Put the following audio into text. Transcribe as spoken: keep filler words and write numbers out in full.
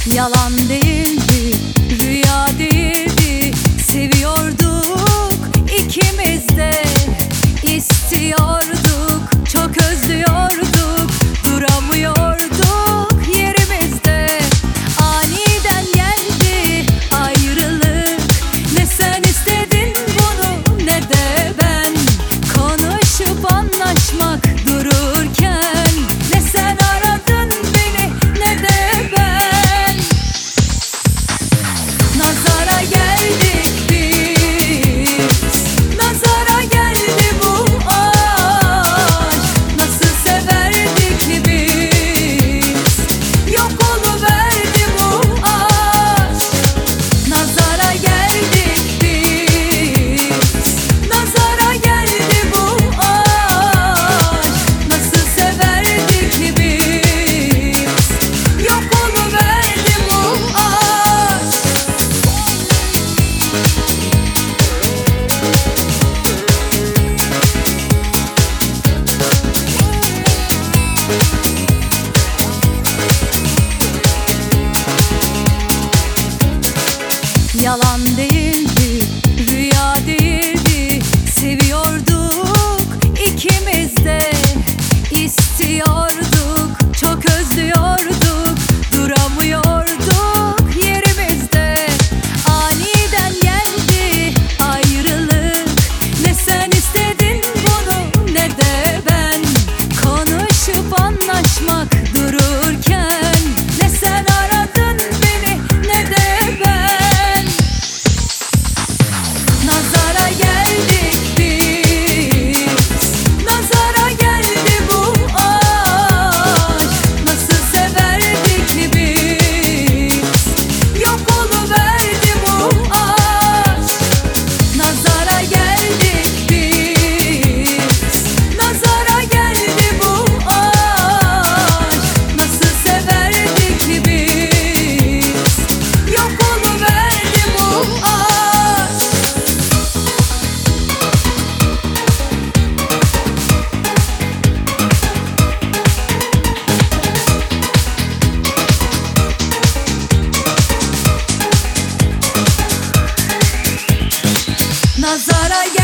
Yalan değildi, rüya değildi. Seviyorduk ikimiz de, istiyorduk, çok özlüyorduk, duramıyorduk yerimizde. Aniden geldi ayrılık, ne sen istedin bunu ne de ben. Konuşup anlaşmak dururken, ne sen aradın beni ne de ben. Nazara geldik biz, nazara geldi bu aşk. Nasıl severdik biz, yok oluverdi bu aşk. Nazara geldik biz, nazara geldi bu aşk. Nasıl severdik biz, yok oluverdi bu aşk. Yalan değildi, rüya değildi. Seviyorduk ikimiz de, istiyorduk, çok özlüyorduk, duramıyorduk yerimizde. Aniden geldi ayrılık, ne sen istedin bunu ne de ben. Konuşup anlaşmak dururken, ne sen aradın beni ne de ben. Nazara geldik biz, nazara geldi bu aşk. Nasıl severdik biz, yok oluverdi bu aşk. Nazara geldik biz, nazara geldi bu aşk. Nasıl severdik biz, yok oluverdi bu aşk. Nazara